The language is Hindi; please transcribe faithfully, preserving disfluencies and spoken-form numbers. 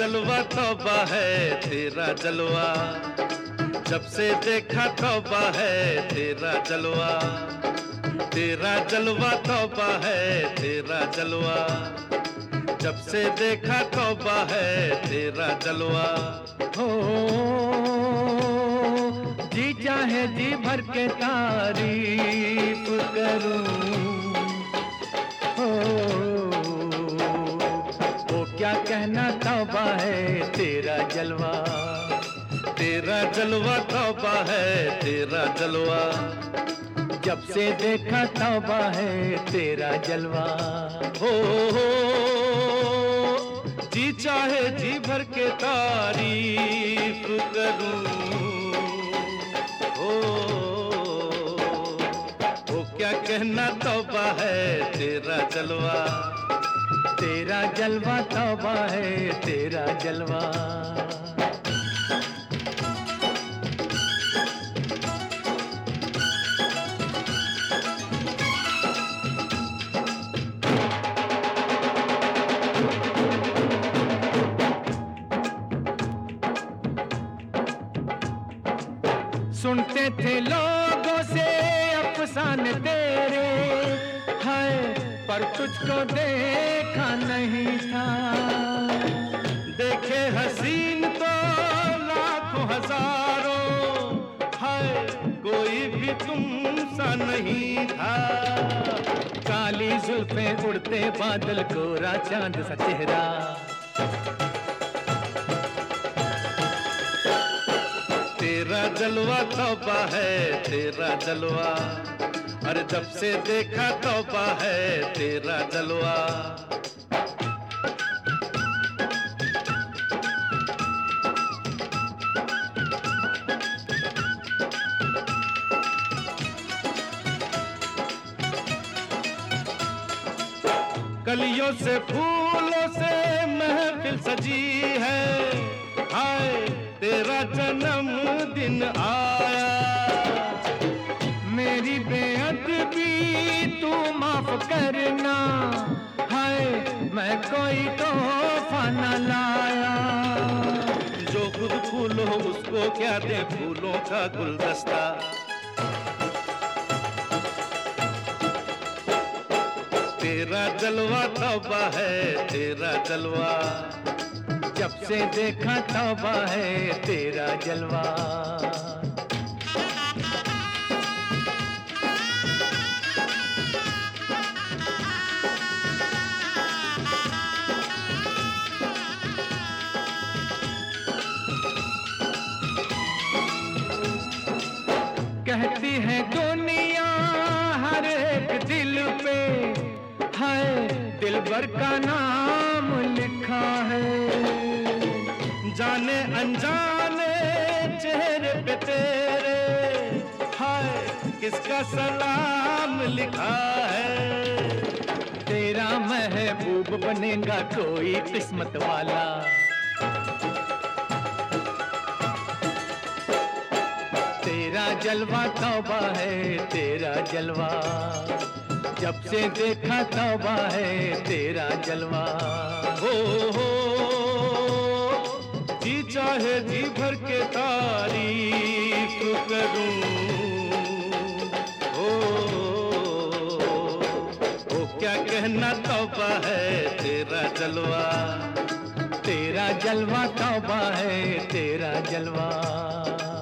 जलवा तौबा है तेरा जलवा, जब से देखा तौबा है तेरा जलवा, तेरा जलवा तौबा है तेरा जलवा, जब से देखा तौबा है तेरा जलवा। हो जी चाहे जी भर के तारीफ करूं, हो वो क्या कहना तौबा है तेरा जलवा, तेरा जलवा तौबा है तेरा जलवा, जब से देखा तौबा है तेरा जलवा। हो जी चाहे जी भर के तारीफ करूं, हो वो क्या कहना तौबा है तेरा जलवा, तेरा जलवा तौबा है तेरा जलवा। सुनते थे लोगों से अफसाने तेरे, हाय पर तुझको देखा नहीं था। देखे हसीन तो लाखों हजारों, हाय कोई भी तुमसा नहीं था। काली जुल्फे उड़ते बादल, गोरा चांद सा चेहरा, तेरा जलवा तौबा है तेरा जलवा, अरे जब से देखा तौबा है तेरा जलवा। कलियों से फूलों से महफिल सजी है, हाय तेरा जन्मदिन आया। मेरी बेअदबी तू माफ करना, हाय मैं कोई तोहफा न लाया। जो खुद फूल हो उसको क्या दे फूलों का गुलदस्ता, तेरा जलवा तौबा है तेरा जलवा, जब से देखा तौबा है तेरा जलवा। कहती है दुनिया हर एक दिल पे, हाय दिलबर का नाम लिखा है। जाने अनजाने चेहरे पे तेरे, हाय किसका सलाम लिखा है। तेरा महबूब बनेगा कोई किस्मत वाला, तेरा जलवा तौबा है तेरा जलवा, जब से देखा तौबा है तेरा जलवा। हो हो जी चाहे जी भर के तारीफ करूं, हो वो क्या कहना तौबा है तेरा जलवा, तेरा जलवा तौबा है तेरा जलवा।